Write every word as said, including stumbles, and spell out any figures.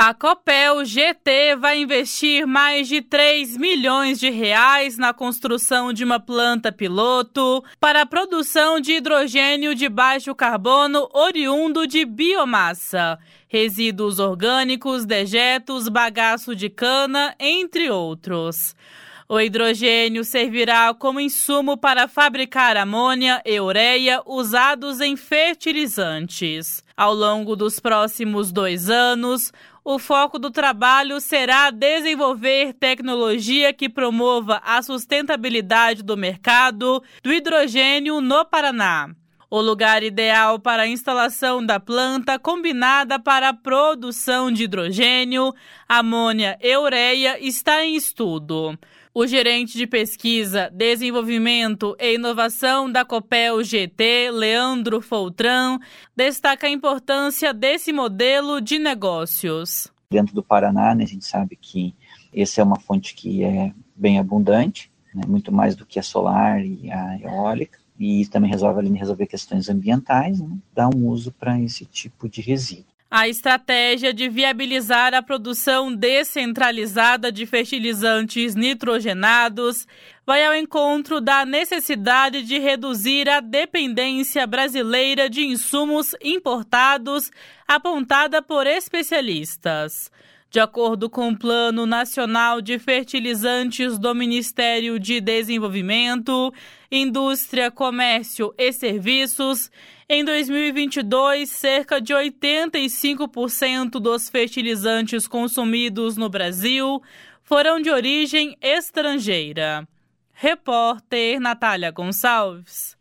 A Copel G T vai investir mais de três milhões de reais na construção de uma planta piloto para a produção de hidrogênio de baixo carbono oriundo de biomassa, resíduos orgânicos, dejetos, bagaço de cana, entre outros. O hidrogênio servirá como insumo para fabricar amônia e ureia usados em fertilizantes. Ao longo dos próximos dois anos, o foco do trabalho será desenvolver tecnologia que promova a sustentabilidade do mercado do hidrogênio no Paraná. O lugar ideal para a instalação da planta combinada para a produção de hidrogênio, amônia e ureia está em estudo. O gerente de pesquisa, desenvolvimento e inovação da Copel G T, Leandro Foltran, destaca a importância desse modelo de negócios. Dentro do Paraná, né, a gente sabe que essa é uma fonte que é bem abundante, né, muito mais do que a solar e a eólica, e também resolve, além de resolver questões ambientais, né, dá um uso para esse tipo de resíduo. A estratégia de viabilizar a produção descentralizada de fertilizantes nitrogenados vai ao encontro da necessidade de reduzir a dependência brasileira de insumos importados, apontada por especialistas. De acordo com o Plano Nacional de Fertilizantes do Ministério de Desenvolvimento, Indústria, Comércio e Serviços, em dois mil e vinte e dois, cerca de oitenta e cinco por cento dos fertilizantes consumidos no Brasil foram de origem estrangeira. Repórter Natália Gonçalves.